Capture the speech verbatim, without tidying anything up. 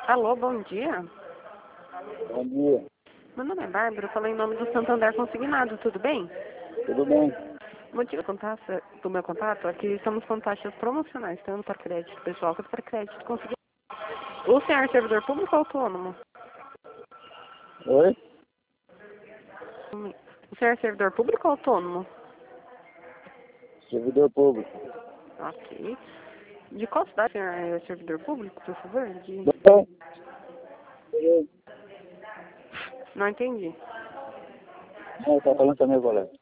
Alô, bom dia. Bom dia. Meu nome é Bárbara, eu falei em nome do Santander Consignado, tudo bem? Tudo bem? O motivo do contato- do meu contato é que estamos com taxas promocionais, tanto para crédito pessoal quanto para crédito consignado. O senhor é servidor público ou autônomo? Oi? O senhor é servidor público ou autônomo? Servidor público. Ok. De qual cidade o senhor é servidor público, por favor? De... Bom, Não entendi. não, tá falando com a minha colega.